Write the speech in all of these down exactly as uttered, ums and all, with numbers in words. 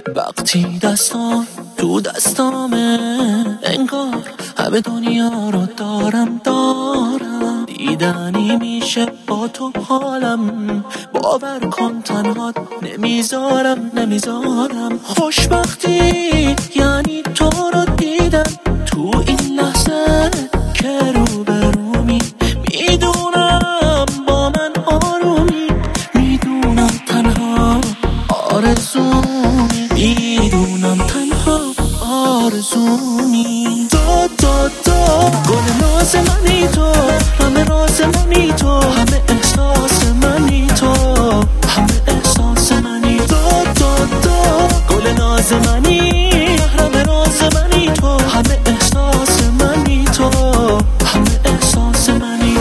وقتی دستان تو دستامه انگار همه دنیا رو دارم دارم دیدنی میشه با تو حالم باور کن تنهات نمیذارم نمیذارم خوشبختی یعنی تو رو دیدم تو این لحظه که روبرومی میدونم با من آرومی میدونم تنها آرزومی میدونم تنها آرزومی تو تو تو گل ناز منی تو همه راز منی تو همه احساس منی تو همه احساس منی تو تو تو گل ناز منی همه راز منی تو همه احساس منی تو همه احساس منی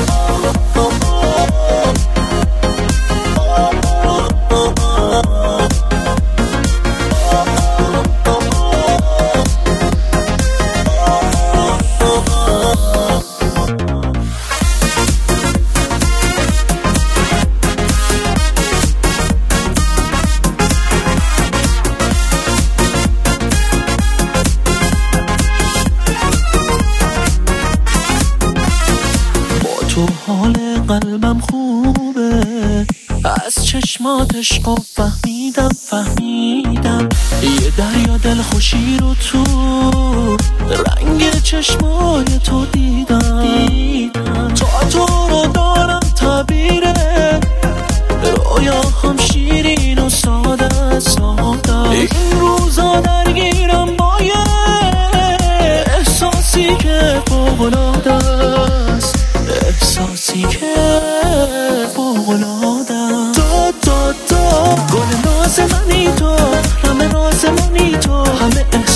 تو حال قلبم خوبه از چشمات عشقو فهمیدم فهمیدم یه دریا دلخوشی رو تو رنگ چشمای تو دیدم دیدم تا تو رو دارم تعبیره رویاهام شیرین و ساده ساده این روزا درگیرم با یه احساسی که فوق‌العاده است احساسی که فوق‌العاده تو تو تو گل ناز منی تو همه راز منی تو همه